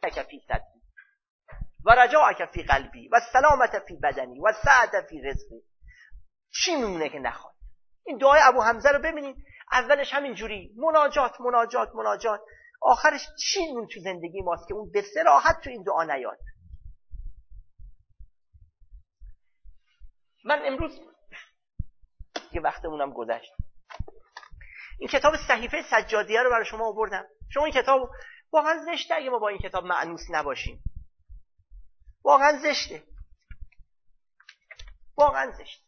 رحمتک فی صدری و رجاءک فی قلبی و سلامت فی بدنی و سعت فی رزقی. چی میمونه که نخواد؟ این دعای ابو حمزه رو ببینید، اولش همین جوری مناجات مناجات مناجات، آخرش چی میمونه تو زندگی ماست که اون به صراحت تو این دعا نیاد. من امروز یه وقتمونم گذشت، این کتاب صحیفه سجادیه رو برای شما آوردم. شما این کتاب واقعا زشته اگه ما با این کتاب مأنوس نباشیم، واقعا زشته، واقعا زشته.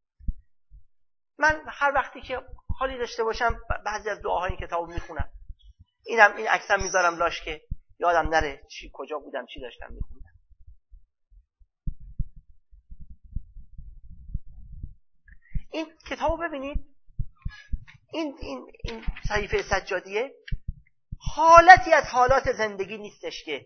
من هر وقتی که حالی داشته باشم بعضی از دعاهای این کتابو میخونم. این عکسم میذارم لاش که یادم نره کجا بودم چی داشتم میخونم. این کتابو ببینید، این صحیفه سجادیه حالتی از حالات زندگی نیستش که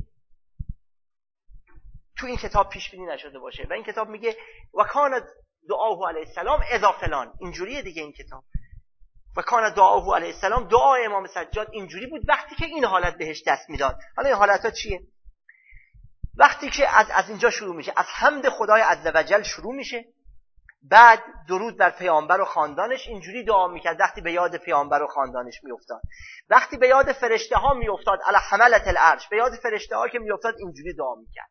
تو این کتاب پیش بینی نشده باشه. و این کتاب میگه و کان دعاه علیه السلام اذا فلان، اینجوریه دیگه این کتاب. و کان دعاه علیه السلام، دعای امام سجاد اینجوری بود وقتی که این حالت بهش دست میداد. حالا این حالت‌ها چیه؟ وقتی که از اینجا شروع میشه، از حمد خدای عزوجل شروع میشه، بعد درود بر پیامبر و خاندانش، اینجوری دعا میکرد وقتی به یاد پیامبر و خاندانش میافتاد. وقتی به یاد فرشته ها میافتاد، علی حملة العرش، به یاد فرشته ها که میافتاد اینجوری دعا میکرد.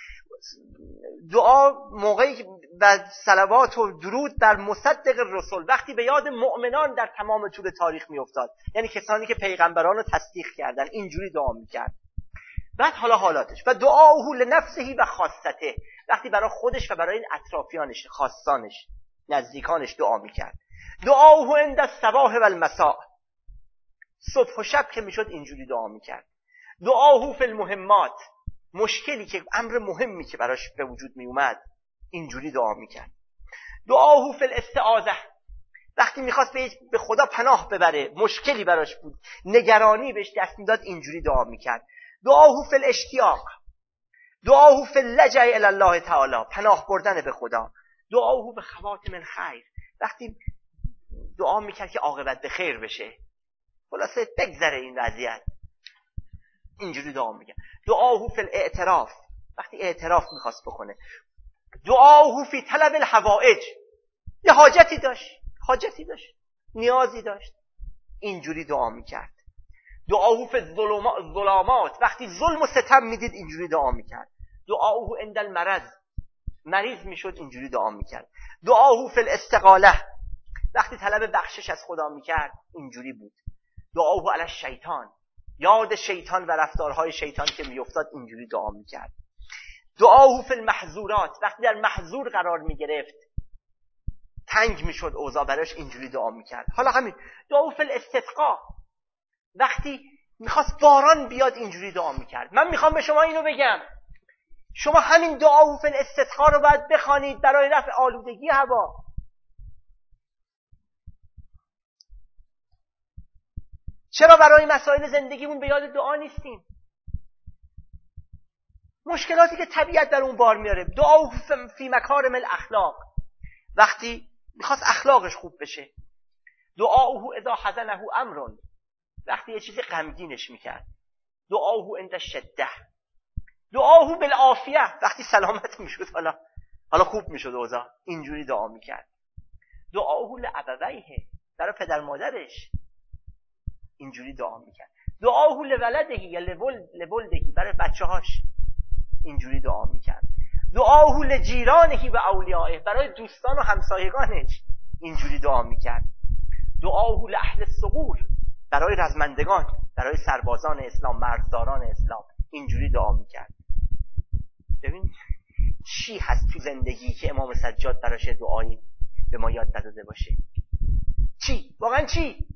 دعا موقعی و صلوات و درود بر مصدق الرسل، وقتی به یاد مؤمنان در تمام طول تاریخ میافتاد، یعنی کسانی که پیغمبران رو تصدیق کردن، اینجوری دعا میکرد. بعد حالا حالاتش و دعاؤه لنفسه و خاصته، وقتی برای خودش و برای اطرافیانش، خاصانش، نزدیکانش دعا میکرد. دعاؤه عند الصباح و المساء، صبح و شب که میشد اینجوری دعا میکرد. دعاؤه فی المهمات، مشکلی که امر مهمی که براش به وجود می اومد اینجوری دعا میکرد. دعاؤه فی الاستعاذه، وقتی میخواست به خدا پناه ببره، مشکلی براش بود، نگرانی بهش دست میداد، اینجوری دعا میکرد. دعاؤه فی الاشتیاق، دعاؤه فی اللجأ الی الله تعالی، پناه بردن به خدا. دعاؤه به خواتم الخیر، وقتی دعا میکرد که عاقبت به خیر بشه، خلاصه بگذره این وضعیت، اینجوری دعا میکرد. دعاؤه فی الاعتراف، وقتی اعتراف میخواست بکنه. دعاؤه فی طلب الحوائج، یه حاجتی داشت، نیازی داشت، اینجوری دعا میکرد. دعاؤه فی الظلامات، وقتی ظلم و ستم میدید اینجوری دعا میکرد. دعاؤه عند المرض، مریض میشد اینجوری دعا میکرد. دعاؤه فی الاستقاله، وقتی طلب بخشش از خدا میکرد اینجوری بود. دعاؤه علی الشیطان، یاد شیطان و رفتارهای شیطان که میافتاد اینجوری دعا میکرد. دعاؤه فی المحظورات، وقتی در محظور قرار میگرفت، تنگ میشد اوضاع براش، اینجوری دعا میکرد. حالا همین دعاؤه فی الاستسقا، وقتی میخواست باران بیاد اینجوری دعا میکرد. من میخوام به شما اینو بگم، شما همین دعاؤه فی الاستسقا رو باید بخوانید برای رفع آلودگی هوا. چرا برای مسائل زندگیمون به یاد دعا نیستیم؟ مشکلاتی که طبیعت در اون بار میاره. دعاؤه فی مکارم الاخلاق، وقتی میخواست اخلاقش خوب بشه. دعاؤه اذا حزنه امر، وقتی یه چیزی غمگینش میکرد. دعاؤه عند الشده. دعاؤه بالعافیه، وقتی سلامت میشد، حالا خوب میشد اوضاع، اینجوری دعا میکرد. دعاؤه لابویه، برای پدر مادرش اینجوری دعا میکرد. دعاؤه لولده یا لولدهی، برای بچه‌هاش اینجوری دعا میکرد. دعاؤه لجیرانه و اولیائه، برای دوستان و همسایگانش اینجوری دعا میکرد. دعاؤه لاهل الثغور، برای رزمندگان، برای سربازان اسلام، مرزداران اسلام اینجوری دعا میکرد. ببین چی هست تو زندگی که امام سجاد براش دعایی به ما یاد نداده باشه؟ چی؟ واقعا چی؟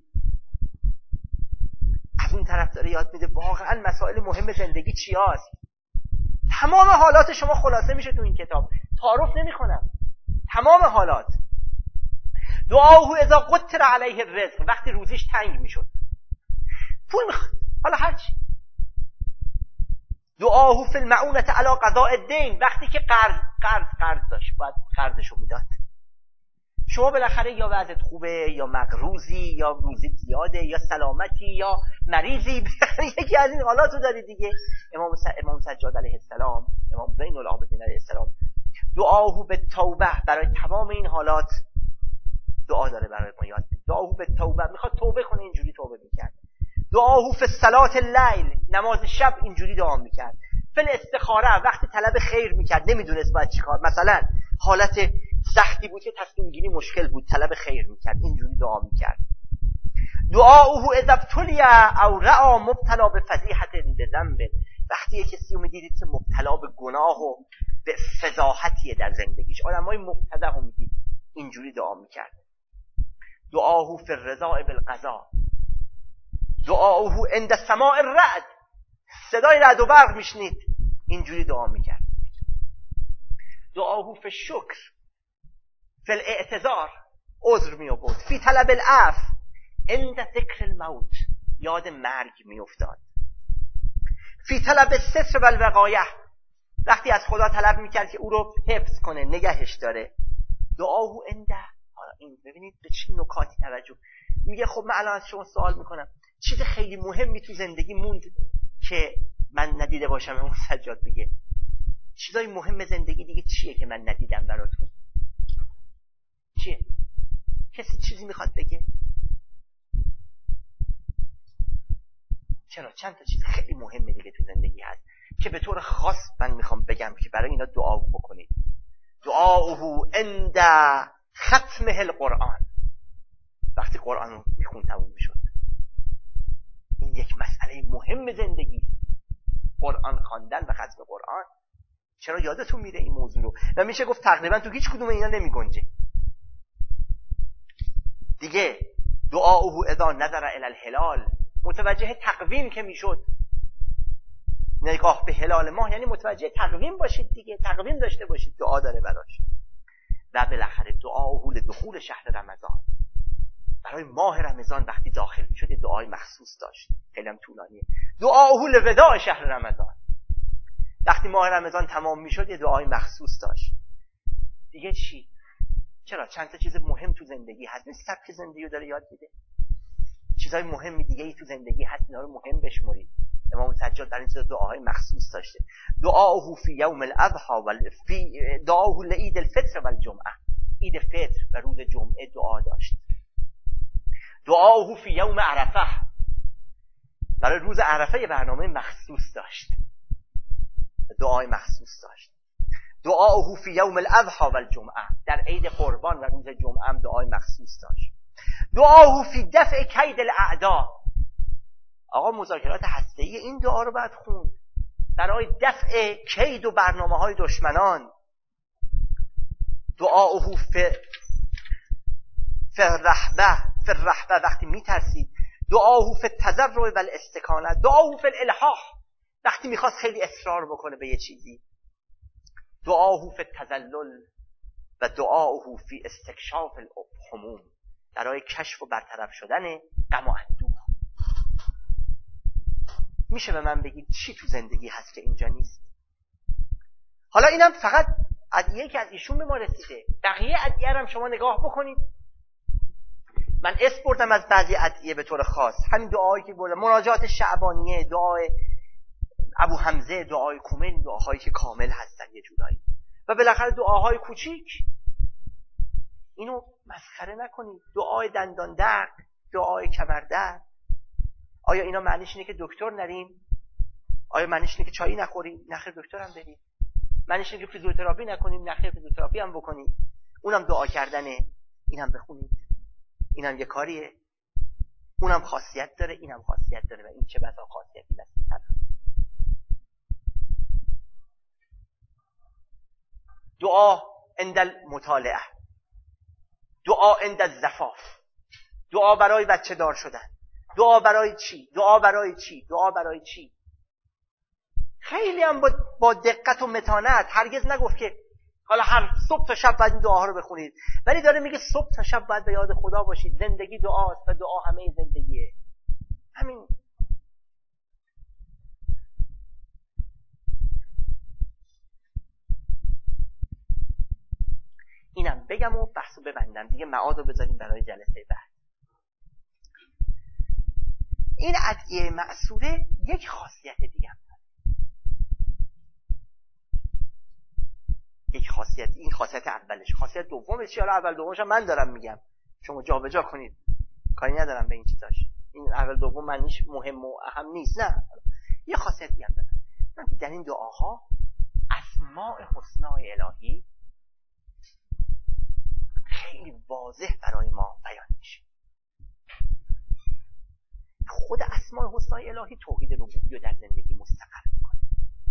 از اون طرف داره یاد میده واقعا مسائل مهم زندگی چی هست. تمام حالات شما خلاصه میشه تو این کتاب، تعارف نمی کنم، تمام حالات. دعاؤه اذا قطر علیه الرزق، وقتی روزیش تنگ میشد، پول میخواد، حالا هرچی. دعاؤه فی المعونة علی قضاء الدین، وقتی که قرض داشت باید قرضشو میداد. شما بالاخره یا وضعت خوبه یا مقروضی یا روزی زیاده یا سلامتی یا مریضی، یکی از این حالاتو داری دیگه. امام سجاد علیه السلام، امام زین العابدین علیه السلام، دعاهو به توبه، برای تمام این حالات دعا داره برای ما یاد میده. دعاهو به توبه، میخواد توبه کنه، اینجوری توبه میکرد. دعاهو فی صلات اللیل، نماز شب اینجوری دعا میکرد. فی الاستخاره، وقتی طلب خیر میکرد نمیدونست باید چیکار، مثلا حالت سختی بود که تصمیم گیری مشکل بود، طلب خیر میکرد، اینجوری دعا میکرد. دعاهو اذا ابتلی او رأى مبتلا به فضیحت بذنب، وقتی یک کسی رو میدیدید که مبتلا به گناه و به فضاحتیه در زندگیش، آدمای مبتدع رو میدید، اینجوری دعا میکرد. دعاهو فی الرضا بالقضا، دعاهو عند سماع الرعد، صدای رعد و برق میشنید، اینجوری دعا میکرد. دعاهو فی الشکر، فی الاعتذار، عذر میآورد. فی طلب العفو، عند ذکر الموت، یاد مرگ میافتاد. فی طلب الستر والوقایه، وقتی از خدا طلب میکرد که او رو حفظ کنه، نگهش داره. دعاهو عند، این ببینید به چه نکاتی توجه میگه. خب من الان از شما سوال میکنم، چیز خیلی مهمی تو زندگی موند که من ندیده باشم؟ امام سجاد بگه چیزای مهم زندگی دیگه چیه که من ندیدم براتون؟ چیه؟ کسی چیزی میخواد بگه؟ چرا؟ چند تا چیز خیلی مهمه دیگه تو زندگی هست که به طور خاص من میخوام بگم که برای اینا دعا بکنید. دعاهو عند ختمه القرآن، وقتی قرآن رو میخون تموم میشد. این یک مسئله مهم زندگی، قرآن خواندن و ختم قرآن. چرا یادتون میره این موضوع رو؟ و میشه گفت تقریبا تو هیچ کدوم اینا نمیگنجه دیگه. دعاهو اذا نظر الی الهلال، متوجه تقویم که میشد، نگاه به هلال ماه یعنی متوجه تقویم باشید دیگه، تقویم داشته باشید، دعا داره براش. و بالاخره دعاهو لدخول شهر رمضان، برای ماه رمضان وقتی داخل میشد دعای مخصوص داشت، خیلی هم طولانیه. دعاهو لوداع شهر رمضان، وقتی ماه رمضان تمام میشد یه دعای مخصوص داشت. دیگه چی؟ چرا؟ چند تا چیز مهم تو زندگی هست، این سبک زندگی رو داره یاد میده. چیزای مهم دیگه ای تو زندگی هست، اینا رو مهم بشمرید. امام سجاد در این چیزا دعاهای مخصوص داشته. دعاهو فی یوم الاضحی و فی دعاهو لعید الفطر و الجمعه، عید فطر و روز جمعه دعا داشت. دعاهو فی یوم عرفه، برای روز عرفه یه برنامه مخصوص داشت، دعای مخصوص داشت. دعاهو فی یوم الاضحی و الجمعه، در عید قربان و روز جمعه هم دعای مخصوص داشت. دعاهو فی دفع کید الاعدا، آقا مذاکرات هسته‌ای این دعا رو باید خوند برای دفع کید و برنامه‌های دشمنان. دعاهو فی الرهبه، وقتی میترسید. دعاهو فی التضرع و الاستکانه، دعاهو فی الالحاح، وقتی میخواست خیلی اصرار بکنه به یه چیزی. دعاهو فی التذلل و دعاهو فی استکشاف الهموم، برای کشف و برطرف شدن غم و اندوه. میشه به من بگید چی تو زندگی هست که اینجا نیست؟ حالا اینم فقط ادعیه که از ایشون به ما رسیده، بقیه ادعیه هم شما نگاه بکنید. من اسم بردم از بعضی ادعیه به طور خاص، همین دعایی که بردم، مناجات شعبانیه، دعای ابو حمزه، دعای کومن، دعاهایی که کامل هستن یه جورایی، و بالاخره دعاهای کوچیک. اینو مسخره نکنید. دعای دندان درد، دعای کمر درد، آیا اینا معنیش اینه که دکتر نریم؟ آیا معنیش اینه که چایی نخوریم؟ نخیر دکتر هم بریم. معنیش اینه که فیزیوتراپی نکنیم؟ نخیر فیزیوتراپی هم بکنید. اونم دعا کردنه، اینم بخونید، اینم یه کاریه. اونم خاصیت داره، اینم خاصیت داره، و این چه بسا خاصیتی نسیتن. دعا عند المطالعه، دعا عند الزفاف، دعا برای بچه دار شدن. دعا برای چی؟ دعا برای چی؟ دعا برای چی؟ خیلی هم با دقت و متانت، هرگز نگفت که حالا هر صبح تا شب باید این دعاها رو بخونید، ولی داره میگه صبح تا شب باید به یاد خدا باشید. زندگی دعاست و دعا همه زندگیه. همین. اینم بگم بگم و بحثو ببندم دیگه، معادو بذاریم برای جلسه بعد. این ادعیه مأثوره یک خاصیت دیگه هم داره. یک خاصیت، این خاصیت اولش. خاصیت دومش چیه؟ حالا اول دومش من دارم میگم، شما جابجا کنید، کاری ندارم به این چیزاش. این اول دوم معنیش مهم و اهم نیست، نه. یه خاصیت دیگه هم داره. در این دعاها اسماء حسنای الهی خیلی واضح برای ما بیان میشه. خود اسماء حسنای الهی توحید ربوبیت رو در زندگی مستقر میکنه.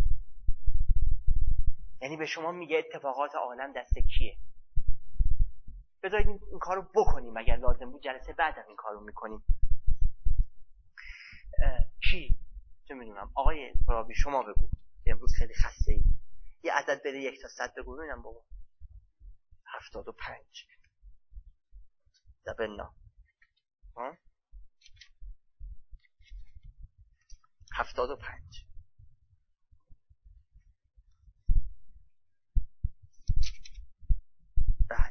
یعنی به شما میگه اتفاقات عالم دست کیه، بذارید این کارو بکنیم، اگر لازم بود جلسه بعدم این کارو میکنیم. کی؟ چه میدونم آقای فرابی شما بگو، امروز خیلی خسته ای، یه عدد بده 1 تا 100 بگو ببینم بابا. 75 دبنا 75. بله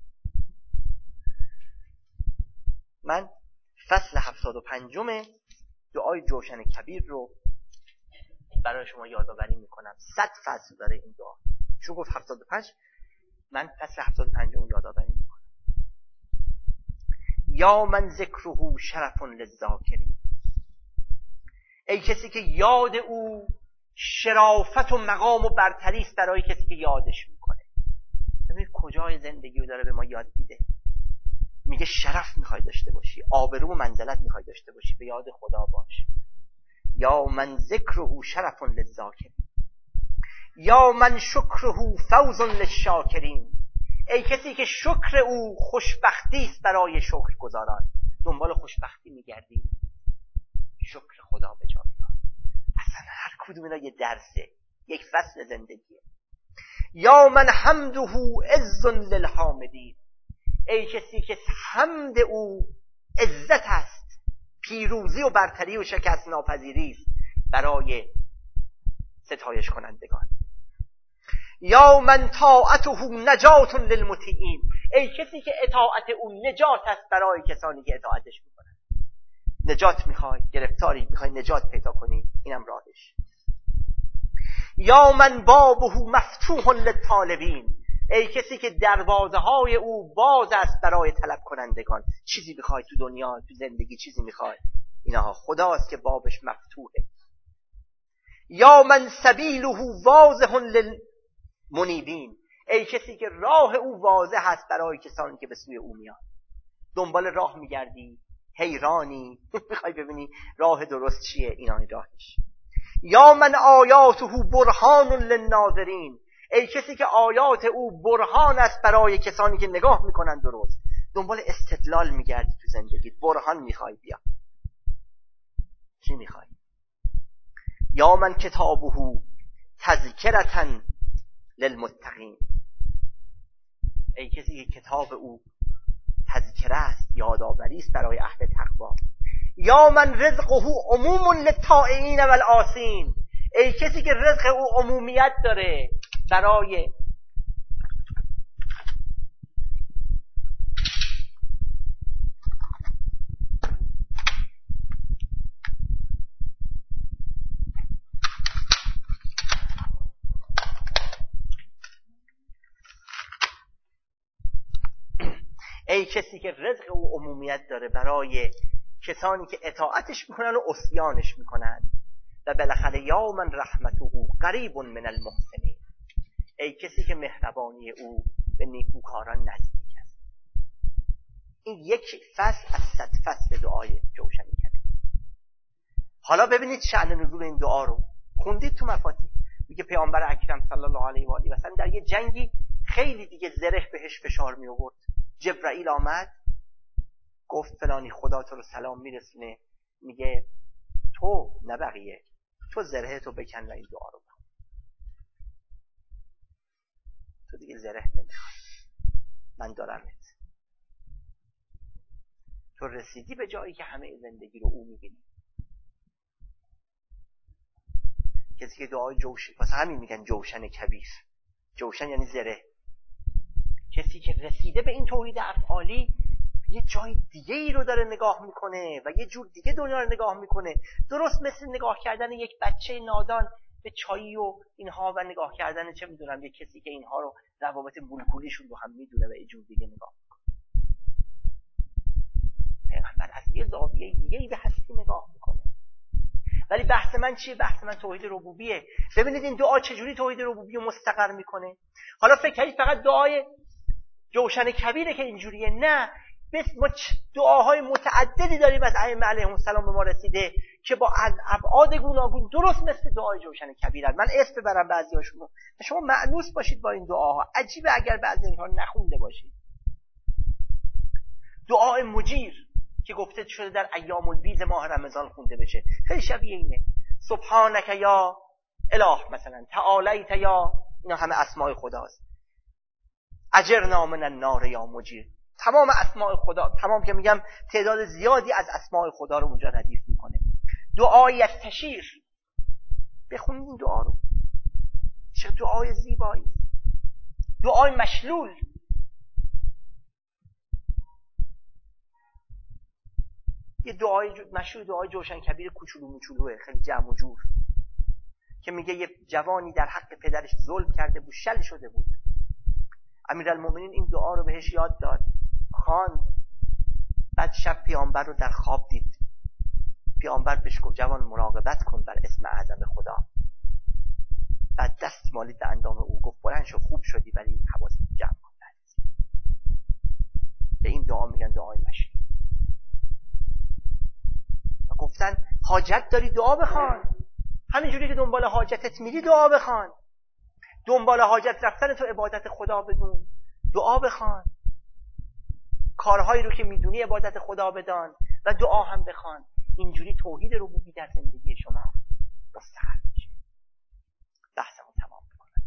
من فصل 75 دعای جوشن کبیر رو برای شما یادآوری میکنم. 100 فصل داره این دعا، چون گفت 75 من فصل 75 رو یادآوری میکنم. یا من ذکره شرف للذاکرین، ای کسی که یاد او شرافت و مقام و برتری است برای کسی که یادش میکنه. ببینید کجای زندگی رو داره به ما یاد میده. میگه شرف میخوای داشته باشی، آبرو و منزلت میخوای داشته باشی، به یاد خدا باش. یا من ذکره شرف للذاکرین، یا من شکره فوز للشاکرین، ای کسی که شکر او خوشبختی است برای شکرگزاران. دنبال خوشبختی میگردی، شکر خدا به جا بیار. اصلا هر کدوم اینا یه درسه، یک فصل زندگیه. یا من حمده عز للحامدین، ای کسی که حمد او عزت است، پیروزی و برتری و شکست ناپذیری است برای ستایش کنندگان. یا من طاعته نجات للمطیعین، ای کسی که اطاعت او نجات است برای کسانی که اطاعتش میکنن. نجات میخوای، گرفتاری میخوای نجات پیدا کنی، اینم راهش. یا من بابه مفتوح للطالبین، ای کسی که دروازه های او باز است برای طلب کنندگان. چیزی میخوای تو دنیا، تو زندگی چیزی میخوای، اینها خداست که بابش مفتوحه. یا من سبیله واضح للمنیبین، ای کسی که راه او واضح است برای کسانی که به سوی او میان. دنبال راه میگردی، حیرانی، میخوای ببینی راه درست چیه، اینا راهش. یا من آیاته برهان للناظرین، ای کسی که آیات او برهان است برای کسانی که نگاه میکنن درست. دنبال استدلال میگردی تو زندگی، برهان میخوای، بیا چی میخوای. یا من کتابه تذکرة للمتقین، ای کسی که کتاب او تذکره است، یادآوری است برای اهل تقوا. یا من رزقه عموم للطائعین والعاصین، ای کسی که رزق او عمومیت داره برای ای کسی که رزق او عمومیت داره برای کسانی که اطاعتش میکنن و عصیانش میکنن. و بالاخره یا من رحمته قریب من المحسنین، ای کسی که مهربانی او به نیکوکاران نزدیک است. این یک فصل از 100 فصل دعای جوشن کبیر. حالا ببینید شأن نزول این دعا رو خوندید تو مفاتیح. میگه پیامبر اکرم صلی الله علیه و آله و سلم در یه جنگی خیلی دیگه زره بهش فشار می آورد. جبرائیل آمد گفت فلانی خدا تو رو سلام میرسونه، میگه تو نه بقیه، تو زره تو بکن و این دعا رو بخون، تو دیگه زره نمیخوای، من دارمت. تو رسیدی به جایی که همه زندگی رو او میبینی. کسی که دعای جوشن، واسه همین میگن جوشن کبیر. جوشن یعنی زره، کسی که رسیده به این توحید افعالی یه جای دیگه ای رو داره نگاه میکنه و یه جور دیگه دنیا رو نگاه میکنه، درست مثل نگاه کردن یک بچه نادان به چایی و اینها و نگاه کردن چه میدونم یک کسی که اینها رو روابط مولکولیشون رو هم میدونه و یه جور دیگه نگاه میکنه. پیغمبر از یه زاویه دیگه ای به هستی نگاه میکنه. ولی بحث من چیه؟ بحث من توحید ربوبیه. ببینید این دعا چجوری توحید ربوبی رو مستقر میکنه. حالا فکر کنید فقط دعای جوشن کبیره که اینجوریه؟ نه، ما دعاهای متعددی داریم از ائمه علیهم السلام به ما رسیده که با ابعاد گوناگون درست مثل دعای جوشن کبیرن. من اسم ببرم بعضیاشون رو، شما مأنوس باشید با این دعاها. عجیبه اگر بعضی اینها نخونده باشید. دعای مجیر که گفته شده در ایام البیض ماه رمضان خونده بشه، خیلی شبیه اینه. سبحانک یا اله مثلا، تعالیت یا، اینا همه اسماء خداست. اجرنا من النار یا مجیر، تمام اسماء خدا، تمام که میگم تعداد زیادی از اسماء خدا رو اونجا ردیف میکنه. دعای یستشیر، بخونید این دعا رو، چه دعای زیبایی. دعای مشلول، یه دعای مشهور، دعای جوشن کبیر کوچولو موچولوه، خیلی جمع و جور، که میگه یه جوانی در حق پدرش ظلم کرده بود، شل شده بود. امیرالمومنین این دعا رو بهش یاد داد، خواند. بعد شب پیامبر رو در خواب دید. پیامبر بهش گفت جوان مراقبت کن بر اسم اعظم خدا. بعد دست مالید به اندام او، گفت بلند شو، خوب شدی ولی حواست جمع کن. به این دعا میگن دعای مشهور. و گفتن حاجت داری دعا بخوان، همینجوری که دنبال حاجتت میری دعا بخوان. دنبال حاجت رفتن تو عبادت خدا بدون، دعا بخوان. کارهایی رو که میدونی عبادت خدا بدان و دعا هم بخوان. اینجوری توحید ربوبی در زندگی شما مستقر میشه. بحثمون تمام بکنم.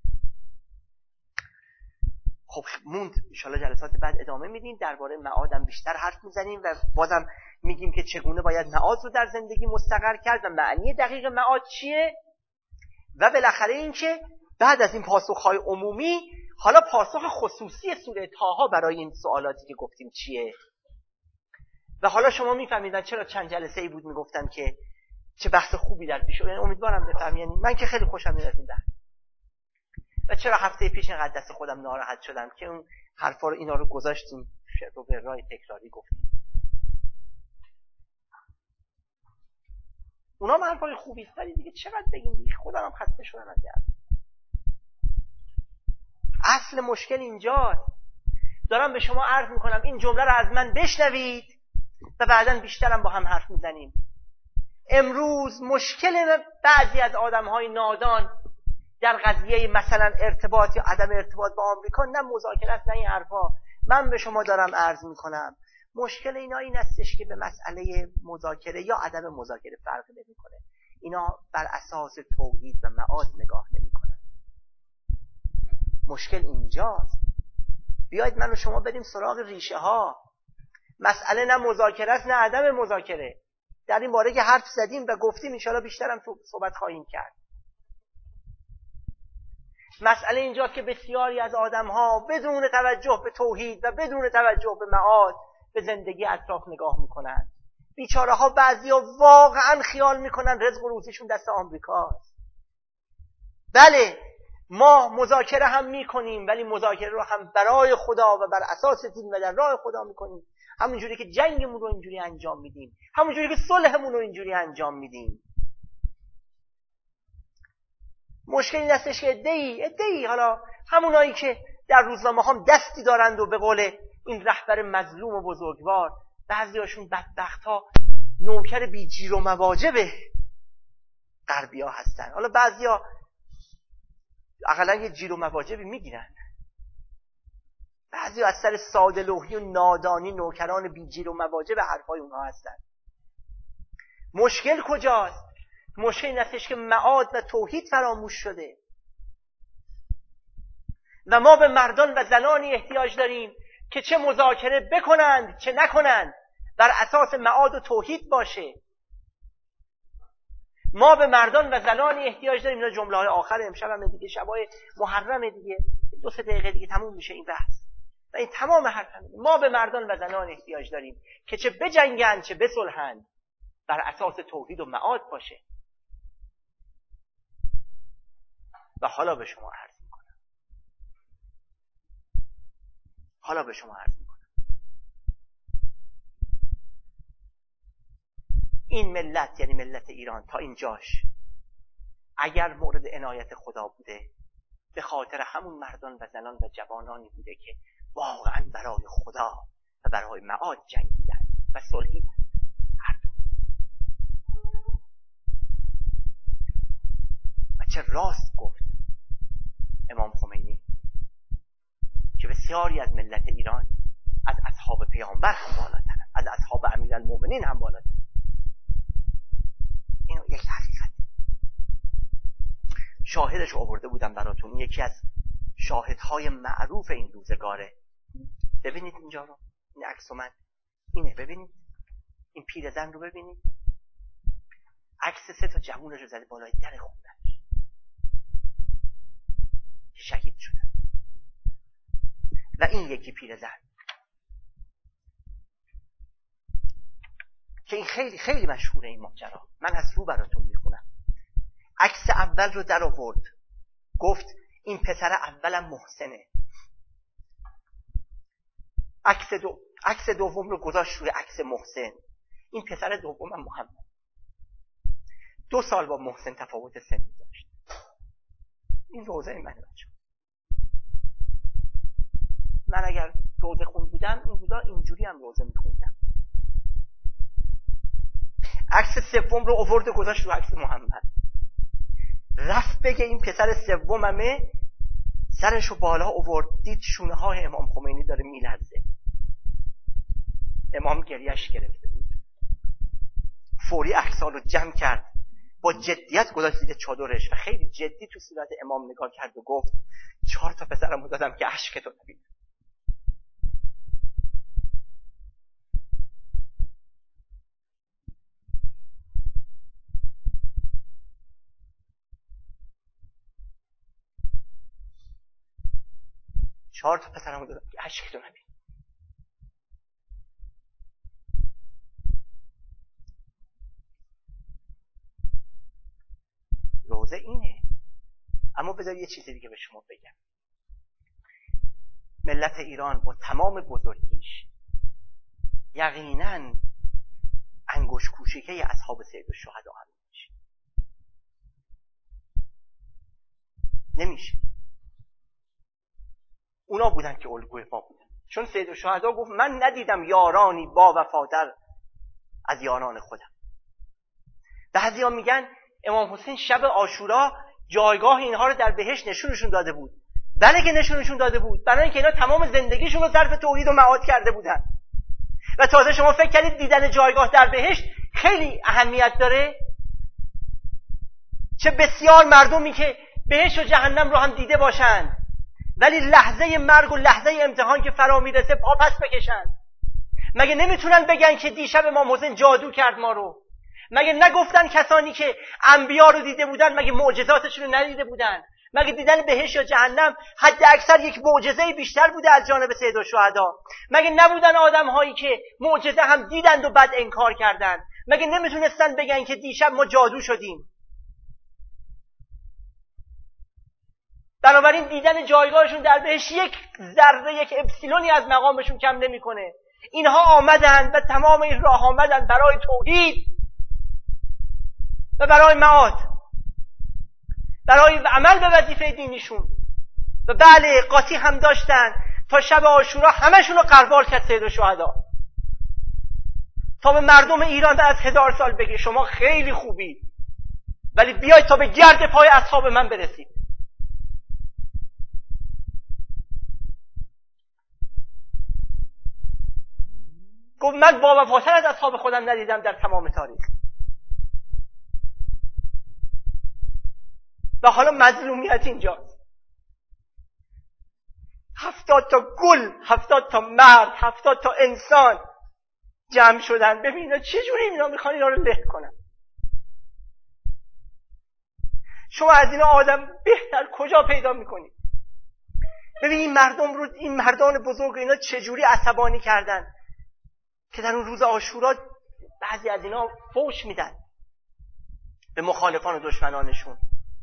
خب موند، انشالله جلسات بعد ادامه میدیم، درباره معادم بیشتر حرف میزنیم و بازم میگیم که چگونه باید معاد رو در زندگی مستقر کرد و معنی دقیق معاد چیه. و بالاخره این که بعد از این پاسخهای عمومی، حالا پاسخ خصوصی سوره طه برای این سوالاتی که گفتیم چیه. و حالا شما میفهمیدن چرا چند جلسه ای بود میگفتم که چه بحث خوبی در پیش، یعنی امیدوارم بفهمید. من که خیلی خوشم میاد از این بحث. و چرا هفته پیش اینقدر دست خودم ناراحت شدم که اون حرفا رو اینا رو گذاشتیم رو به راه تکراری گفتیم. اونا هم حرفای خوبی است ولی دیگه چقدر بگیم دیگه، خودم هم خسته شدم از این. اصل مشکل اینجاست. دارم به شما عرض میکنم این جمله رو از من بشنوید و بعداً بیشترم با هم حرف میزنیم. امروز مشکل بعضی از آدمهای نادان در قضیه مثلا ارتباط یا عدم ارتباط با آمریکا، نه مذاکره است نه این حرفا، من به شما دارم عرض میکنم مشکل اینا این استش که به مسئله مذاکره یا عدم مذاکره فرق نمیکنه. اینا بر اساس توحید و معاد نگاه نمیکنن. مشکل اینجاست. بیایید من و شما بریم سراغ ریشه ها. مسئله نه مذاکره است نه عدم مذاکره. در این باره که حرف زدیم و گفتیم، انشاءالله بیشترم تو صحبت خواهیم کرد. مسئله اینجاست که بسیاری از آدم‌ها بدون توجه به توحید و بدون توجه به معاد به زندگی اطراف نگاه میکنن. بیچاره‌ها بعضیا واقعا خیال میکنن رزق و روزیشون دست آمریکاست. بله ما مذاکره هم میکنیم، ولی مذاکره رو هم برای خدا و بر اساس دین و در راه خدا میکنیم. همونجوری که جنگمون رو اینجوری انجام میدیم، همونجوری که صلحمون رو اینجوری انجام میدیم. مشکل این استش که عده‌ای حالا همونایی که در روزنامه هم دستی دارند و به قول این رهبر مظلوم و بزرگوار، بعضیاشون بدبخت‌ها نوکر بی جیر و مواجب غربی‌ها هستن. حالا بعضیا اقلا یه جیر و مواجبی میگیرن، بعضیا از سر ساده لوحی و نادانی نوکران بی جیر و مواجب حرفای اونها هستن. مشکل کجاست؟ مشکل این استش که معاد و توحید فراموش شده و ما به مردان و زنانی احتیاج داریم که چه مذاکره بکنند چه نکنند بر اساس معاد و توحید باشه. ما به مردان و زنانی احتیاج داریم. اینا جمله های آخر امشب هم دیگه، شبای محرم دیگه، 2-3 دقیقه دیگه تموم میشه این بحث. و این تمام حرفم. ما به مردان و زنان احتیاج داریم که چه بجنگند چه بصلحند، بر اساس توحید و معاد باشه. و حالا به شما عرض میکنم این ملت، یعنی ملت ایران، تا اینجاش اگر مورد عنایت خدا بوده، به خاطر همون مردان و زنان و جوانانی بوده که واقعا برای خدا و برای معاد جنگیدن و صلحیدن. هر دو. و چه راست گفت امام خمینی که بسیاری از ملت ایران از اصحاب پیامبر هم بالاترن، از اصحاب امیرالمومنین هم بالاترن. اینو یک حقیقت. شاهدش رو آورده بودم براتون، یکی از شاهدهای معروف این روزگاره. ببینید اینجا رو، این عکس من اینه، ببینید این پیرزن رو ببینید، عکس 3 تا جوونش رو زده بالای در خونش که شهید شدن. و این یکی پیرزن که این خیلی خیلی مشهوره این ماجرا. من از رو براتون میخونم. عکس اول رو در آورد، گفت این پسر اولم محسنه. عکس دوم رو گذاشت روی عکس محسن. این پسر دومم محمد. 2 سال با محسن تفاوت سنی داشت. این روزه منه بچه. من اگر روزه خون بودم این روزا اینجوری هم روزه میخوندم. عکس سوم رو آورد و گذاشت رو عکس محمد. رفت بگه این پسر سوممه، سرشو بالا آورد، دید شونه های امام خمینی داره میلرزه. امام گریهش گرفته بود. فوری عکس‌ها رو جمع کرد، با جدیت گذاشت زیر چادرش و خیلی جدی تو صورت امام نگاه کرد و گفت 4 تا پسرمو دادم که اشکتو نبینه. چهار تا پسرمو دادم که اشکتو نبینه. روزه اینه. اما بذار یه چیزی دیگه به شما بگم. ملت ایران با تمام بزرگیش یقیناً انگشت کوشیکه اصحاب سید الشهدا هم نمیشه. اونا بودن که الگوی ما بودن. چون سید الشهدا گفت من ندیدم یارانی با وفاتر از یاران خودم. بعضیا میگن امام حسین شب عاشورا جایگاه اینها رو در بهشت نشونشون داده بود. بله که نشونشون داده بود، برای اینکه اینا تمام زندگیشون رو صرف توحید و معاد کرده بودن. و تازه شما فکر کردید دیدن جایگاه در بهشت خیلی اهمیت داره؟ چه بسیار مردمی که بهشت و جهنم رو هم دیده باشند ولی لحظه مرگ و لحظه امتحان که فرا میرسه پا پس بکشن. مگه نمیتونن بگن که دیشب امام حسین جادو کرد ما رو؟ مگه نگفتن کسانی که انبیا رو دیده بودن مگه معجزاتشون رو ندیده بودن؟ مگه دیدن بهشت یا جهنم حد اکثر یک معجزه بیشتر بوده از جانب سید الشهدا؟ مگه نبودن آدم هایی که معجزه هم دیدند و بعد انکار کردند؟ مگه نمیتونستن بگن که دیشب ما جادو شدیم؟ بنابراین دیدن جایگاهشون در بهشت یک ذره، یک اپسیلونی از مقامشون کم نمیکنه. اینها آمدند و تمام این راه آمدند برای توحید و برای معاد، برای عمل به وظیفه دینیشون. و بله قاطی هم داشتن تا شب عاشورا همشون رو قربال کرد سید الشهدا، تا به مردم ایران از 1000 سال بگه شما خیلی خوبی ولی بیاید تا به گرد پای اصحاب من برسید. گفت من با وفاتر از اصحاب خودم ندیدم در تمام تاریخ. و حالا مظلومیت اینجاست. 70 تا گل، 70 تا مرد، 70 تا انسان جمع شدن. ببین چجوری اینا میخوان اینا رو له کنن. شما از اینا آدم بهتر کجا پیدا میکنید؟ ببین این مردان بزرگ اینا چجوری عصبانی کردن که در اون روز عاشورا بعضی از اینا فوش میدن به مخالفان و دشمنانشون.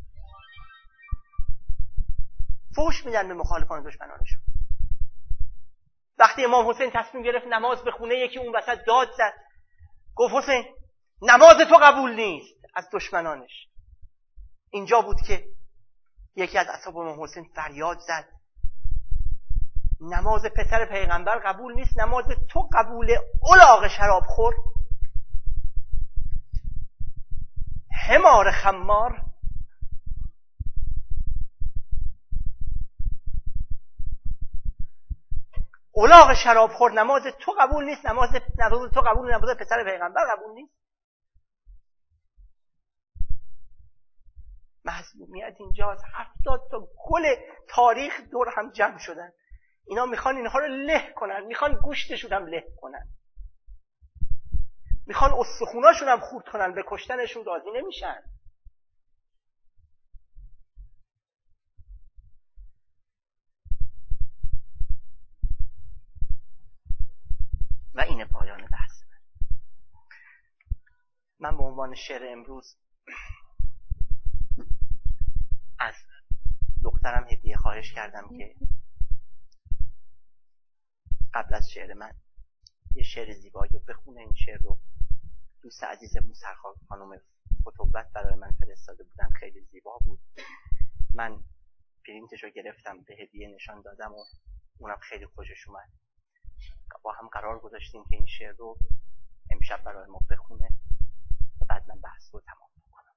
وقتی امام حسین تصمیم گرفت نماز بخونه، یکی اون وسط داد زد، گفت حسین نماز تو قبول نیست، از دشمنانش. اینجا بود که یکی از اصحاب امام حسین فریاد زد نماز پسر پیغمبر قبول نیست، نماز تو قبوله، الاغ شراب خور، حمار خمار. الاغ شراب خور، نماز تو قبول نیست، نماز تو قبول، نماز پسر پیغمبر قبول نیست. مظلومیت اینجاست. 70 تا گل تاریخ دور هم جمع شدن، اینا میخوان اینها رو له کنن، میخوان گوشتشون هم له کنن، میخوان استخوناشون هم خورد کنن، به کشتنشون راضی نمیشن. و این پایان بحث من به عنوان شعر امروز از دخترم هدیه خواهش کردم که قبل از شعر من یه شعر زیبایی رو بخونه. این شعر رو دوست عزیزمون سرخار خانم فتوبت برای من فرستاده بودن، خیلی زیبا بود. من پرینتش رو گرفتم، به هدیه نشان دادم و اونم خیلی خوشش اومد. با هم قرار گذاشتیم که این شعر رو امشب برای ما بخونه و بعد من بحث رو تمام کنم.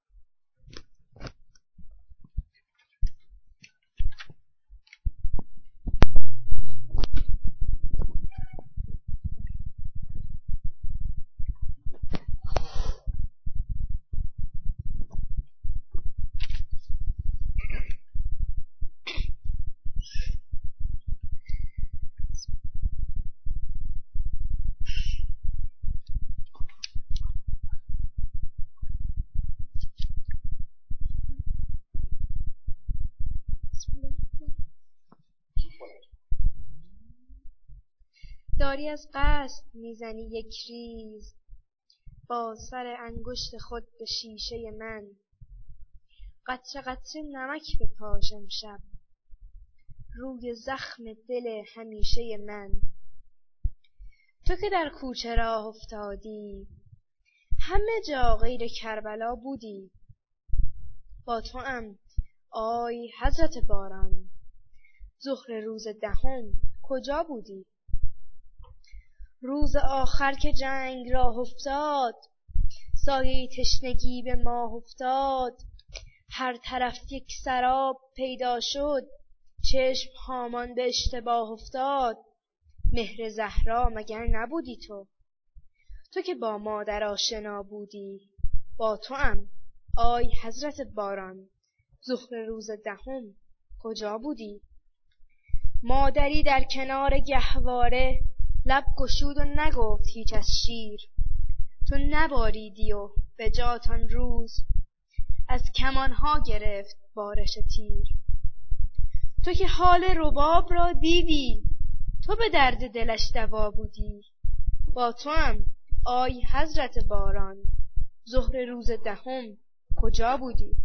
داری از قصد میزنی یک ریز با سر انگشت خود به شیشه من، قطره قطره نمک بپاش امشب روی زخم دل همیشه من. تو که در کوچه راه افتادی همه جا غیر کربلا بودی، با توام آی حضرت باران ظهر روز دهم کجا بودی؟ روز آخر که جنگ راه افتاد، سایه تشنگی به ماه افتاد، هر طرف یک سراب پیدا شد، چشم هامان به اشتباه افتاد. مهر زهرا مگر نبودی تو؟ تو که با مادر آشنا بودی، با توام آی حضرت باران ظهر روز دهم کجا بودی؟ مادری در کنار گهواره لب گشود و نگفت هیچ از شیر، تو نباریدی و به جات آن روز از کمانها گرفت بارش تیر. تو که حال رباب را دیدی، تو به درد دلش دوا بودی، با توام آی حضرت باران ظهر روز دهم کجا بودی؟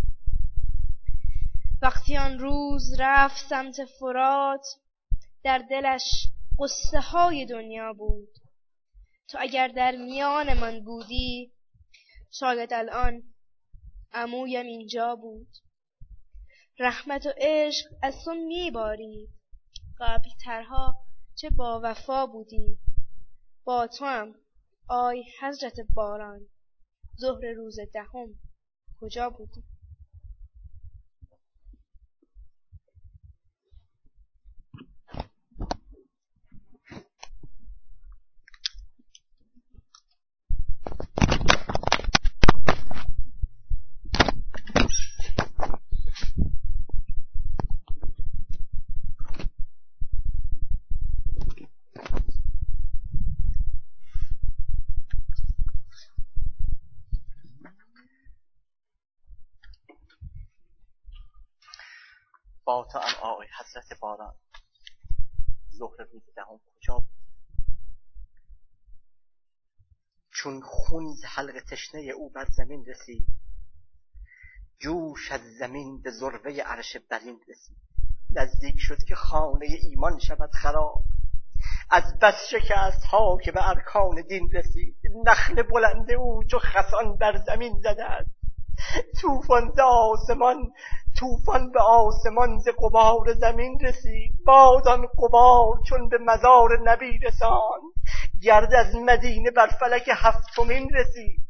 وقتی آن روز رفت سمت فرات، در دلش قصه های دنیا بود، تو اگر در میان من بودی، شاید الان عمویم اینجا بود. رحمت و عشق از تو میبارید، قبل ترها چه با وفا بودی، با توام آی حضرت باران ظهر روز دهم کجا بودی؟ با توام آی حضرت باران ظهر روز دهم کجا بود؟ چون خون ز حلق تشنه او بر زمین رسید، جوش از زمین به ذروه عرش برین رسید. نزدیک شد که خانه ایمان شود خراب، از بس شکست ها که به ارکان دین رسید. نخل بلند او چو خسان بر زمین زده است، طوفان به آسمان ز غبار زمین رسید. باد آن غبار چون به مزار نبی رساند، گرد از مدینه بر فلک هفتمین رسید.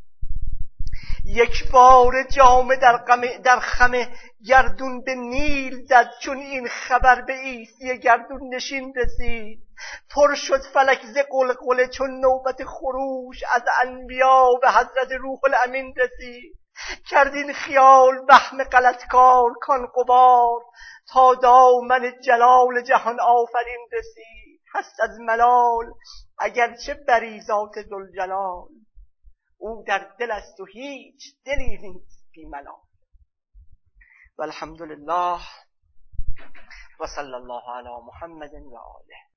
یک بار جامه در خم گردون به نیل زد، چون این خبر به عیسی گردون نشین رسید. پر شد فلک ز غلغله چون نوبت خروش، از انبیا به حضرت روح الامین رسید. کرد این خیال وهم غلطکار کان غبار، تا دامن جلال جهان آفرین رسید. هست از ملال اگرچه بری ذات ذوالجلال، او در دل است و هیچ دلی نیست بی ملال. و الحمدلله و صلی الله علی محمد و آله.